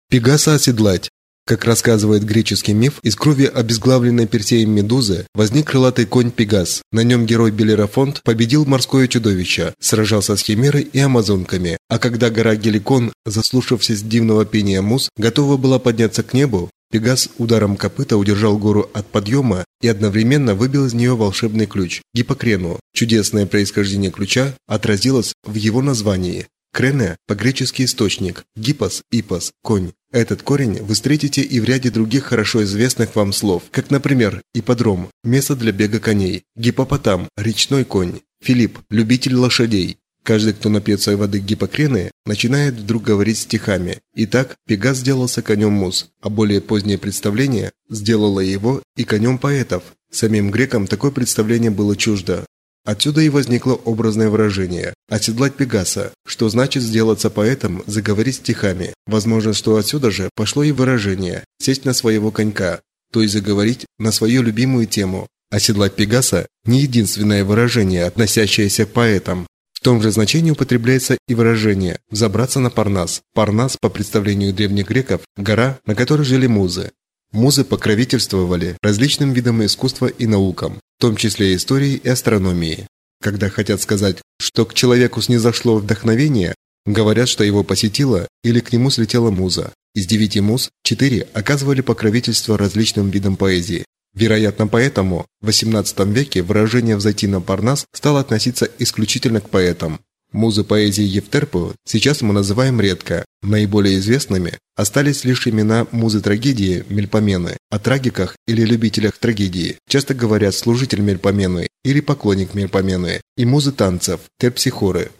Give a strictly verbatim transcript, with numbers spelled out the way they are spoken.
Пегаса оседлать. Как рассказывает греческий миф, из крови обезглавленной Персеем Медузы возник крылатый конь Пегас. На нем герой Белерафонт победил морское чудовище, сражался с химерой и амазонками. А когда гора Геликон, заслушавшись дивного пения муз, готова была подняться к небу, Пегас ударом копыта удержал гору от подъема и одновременно выбил из нее волшебный ключ – гипокрену. Чудесное происхождение ключа отразилось в его названии. Крене – по-гречески источник, гипос – ипос – конь. Этот корень вы встретите и в ряде других хорошо известных вам слов, как, например, ипподром – место для бега коней, гиппопотам – речной конь, Филипп – любитель лошадей. Каждый, кто напьется воды гипокрены, начинает вдруг говорить стихами. Итак, Пегас сделался конем муз, а более позднее представление сделало его и конем поэтов. Самим грекам такое представление было чуждо. Отсюда и возникло образное выражение «оседлать Пегаса», что значит сделаться поэтом, заговорить стихами. Возможно, что отсюда же пошло и выражение «сесть на своего конька», то есть заговорить на свою любимую тему. Оседлать Пегаса – не единственное выражение, относящееся к поэтам. В том же значении употребляется и выражение «взобраться на Парнас». Парнас, по представлению древних греков, гора, на которой жили музы. Музы покровительствовали различным видам искусства и наукам, в том числе истории и астрономии. Когда хотят сказать, что к человеку снизошло вдохновение, говорят, что его посетила или к нему слетела муза. Из девяти муз четыре оказывали покровительство различным видам поэзии. Вероятно, поэтому в восемнадцатом веке выражение «взойти на Парнас» стало относиться исключительно к поэтам. Музы поэзии Евтерпу сейчас мы называем редко. Наиболее известными остались лишь имена музы трагедии Мельпомены. О трагиках или любителях трагедии часто говорят служитель Мельпомены или поклонник Мельпомены, и музы танцев Терпсихоры.